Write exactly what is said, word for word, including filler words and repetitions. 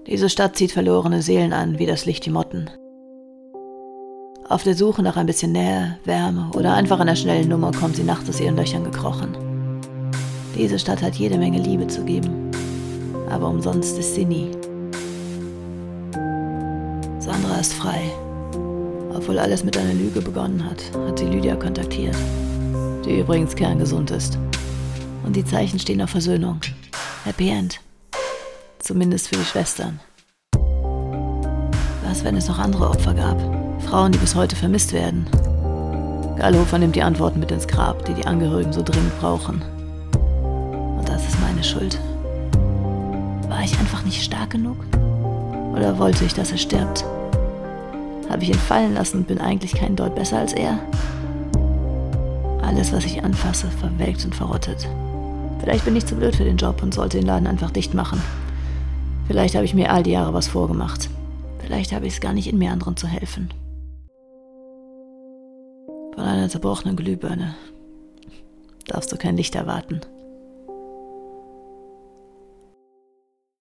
Diese Stadt zieht verlorene Seelen an, wie das Licht die Motten. Auf der Suche nach ein bisschen Nähe, Wärme oder einfach einer schnellen Nummer kommt sie nachts aus ihren Löchern gekrochen. Diese Stadt hat jede Menge Liebe zu geben, aber umsonst ist sie nie. Sandra ist frei. Obwohl alles mit einer Lüge begonnen hat, hat sie Lydia kontaktiert, die übrigens kerngesund ist. Und die Zeichen stehen auf Versöhnung. Happy End. Zumindest für die Schwestern. Was, wenn es noch andere Opfer gab? Frauen, die bis heute vermisst werden. Gallhofer nimmt die Antworten mit ins Grab, die die Angehörigen so dringend brauchen. Und das ist meine Schuld. War ich einfach nicht stark genug? Oder wollte ich, dass er stirbt? Habe ich ihn fallen lassen und bin eigentlich kein Deut besser als er? Alles, was ich anfasse, verwelkt und verrottet. Vielleicht bin ich zu blöd für den Job und sollte den Laden einfach dicht machen. Vielleicht habe ich mir all die Jahre was vorgemacht. Vielleicht habe ich es gar nicht in mir, anderen zu helfen. Von einer zerbrochenen Glühbirne darfst du kein Licht erwarten.